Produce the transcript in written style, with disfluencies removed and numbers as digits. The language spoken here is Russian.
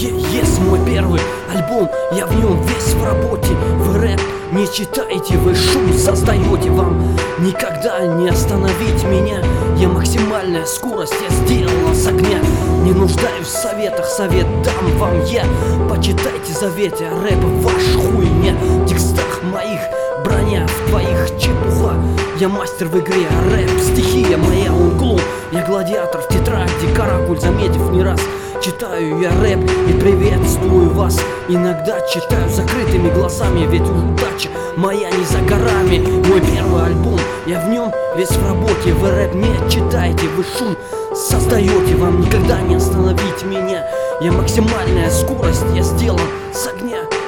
Есть мой первый альбом, я в нем весь в работе. Вы рэп не читаете, вы шум создаете. Вам никогда не остановить меня. Я максимальная скорость, я сделала с огня. Не нуждаюсь в советах, совет дам вам я. Почитайте завете, рэп ваш хуйня. В текстах моих броня, в твоих чепуха. Я мастер в игре, а рэп стихия моя, он клоун. Я гладиатор в тетради, каракуль, заметив не раз. Читаю я рэп и приветствую вас. Иногда читаю закрытыми глазами, ведь удача моя не за горами. Мой первый альбом, я в нем весь в работе. Вы рэп не читаете, вы шум создаете. Вам никогда не остановить меня. Я максимальная скорость, я сделан с огня.